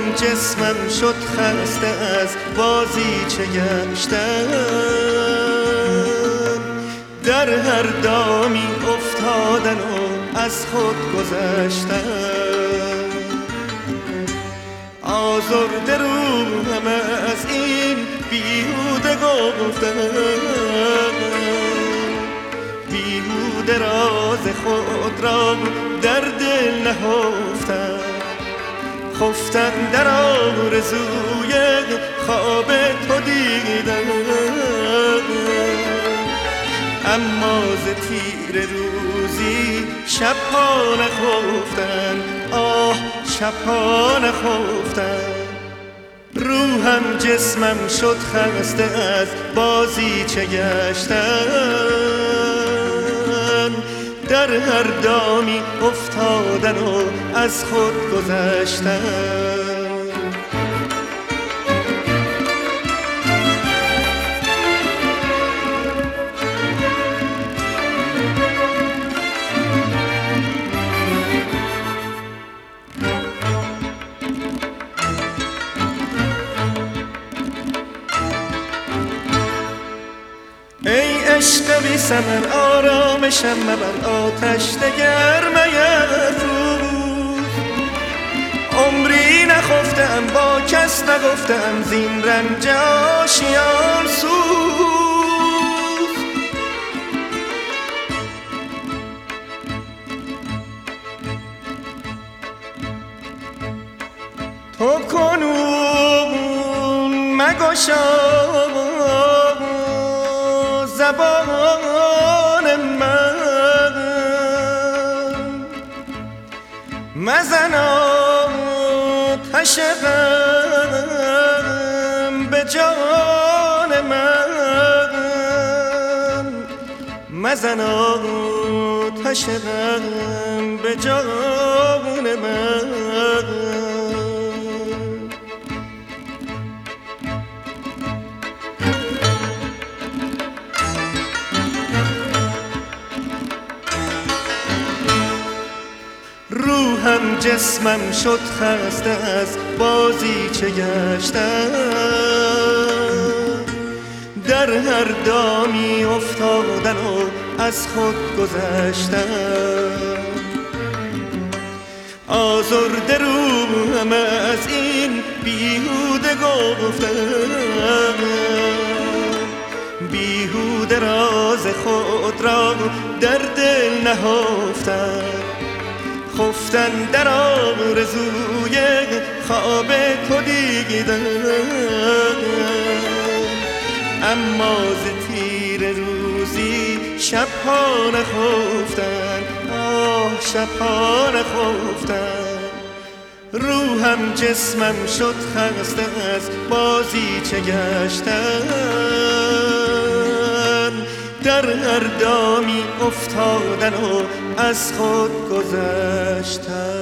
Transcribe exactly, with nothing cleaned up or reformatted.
جسمم شد خسته از بازیچه گشتن، در هر دامی افتادن و از خود گذشتن. آزرده روحم از این بیهوده گفتن، بیهوده راز خود را در دل نهفتن. خفتن در آرزوی خواب تو دیدن، اما ز تیر روزی شبها نخفتن. آه شبها نخفتن. روحم جسمم شد خسته از بازیچه گشتن، در هر دامی افتادن و از خود گذشتن. ای عشق بی ثمر آرامشم مبر، آتش دگر میفروز. عمری نخفتم با کس نگفتم زین رنج آشیان سوز. تو کنون مگشا زبان من، مزن آتش غم به جان من، مزن آتش غم به جان من. روحم جسمم شد خسته از بازیچه گشتن، در هر دامی افتادن و از خود گذشتن. آزرده روحم از این بیهوده گفتن، بیهوده راز خود را در دل نهفتن. خفتن در آرزوی خواب تو دیدن، اما ز تیر روزی شبها نخفتن. آه شبها نخفتن. روحم جسمم شد خسته از بازیچه گشتن، در هر دامی افتادن و از خود گذشتن.